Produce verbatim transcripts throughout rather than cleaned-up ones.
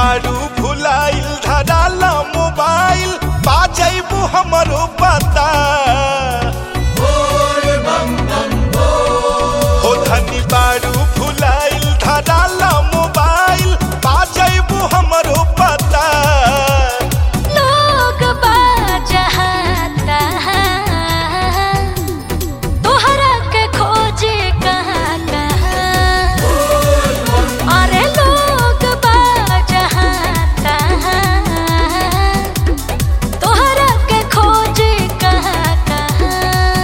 बारू भुलाइल धराला मोबाइल बाजैबू हमरो पता हो धनी बारू भुलाइल धराला मोबाइल बाजैबू हमरो पता लोग बाजहाता तोहरा के खोजे कहाँ कहाँ अरे लोग बाजहाता तोहरा के खोजे कहाँ कहाँ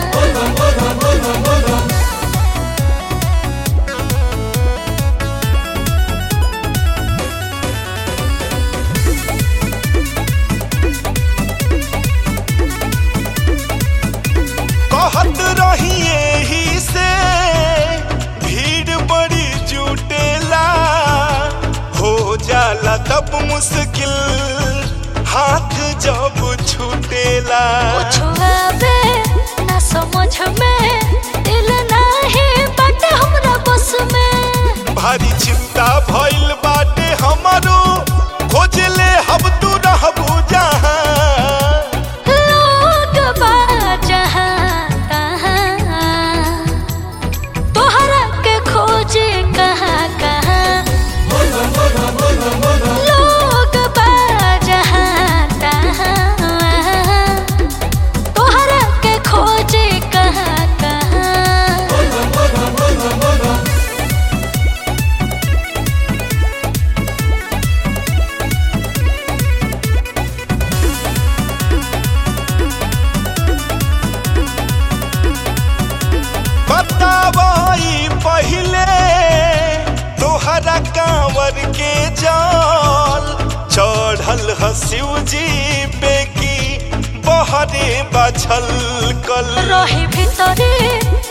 कहत रहिए ही से भीड़ बड़ी जुटेला हो जाला तब मुश्किल हाथ जब छूटेला कुछ आवे ना समझ में दिल नाही बाटे हमरा बस में भारी चिंता भइल बाटे हमरो खोजले हम तू रहबू जहां लोग बाजहाता तोहरा के खोजे कहाँ कहाँ लोग बाजहाता तोहरा के खोजे कहाँ कहाँ बतावाई पहले तोहरा कांवर के जाल चढ़ल ह शिव जी पे की बहरे बछल कल रही भीतरे